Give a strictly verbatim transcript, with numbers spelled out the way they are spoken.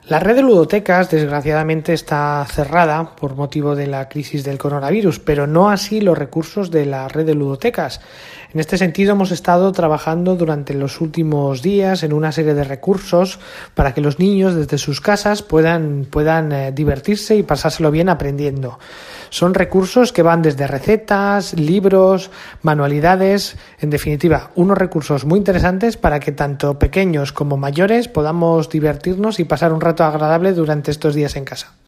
La red de ludotecas, desgraciadamente, está cerrada por motivo de la crisis del coronavirus, pero no así los recursos de la red de ludotecas. En este sentido, hemos estado trabajando durante los últimos días en una serie de recursos para que los niños desde sus casas puedan, puedan eh, divertirse y pasárselo bien aprendiendo. Son recursos que van desde recetas, libros, manualidades, en definitiva, unos recursos muy interesantes para que tanto pequeños como mayores podamos divertirnos y pasar un rato agradable durante estos días en casa.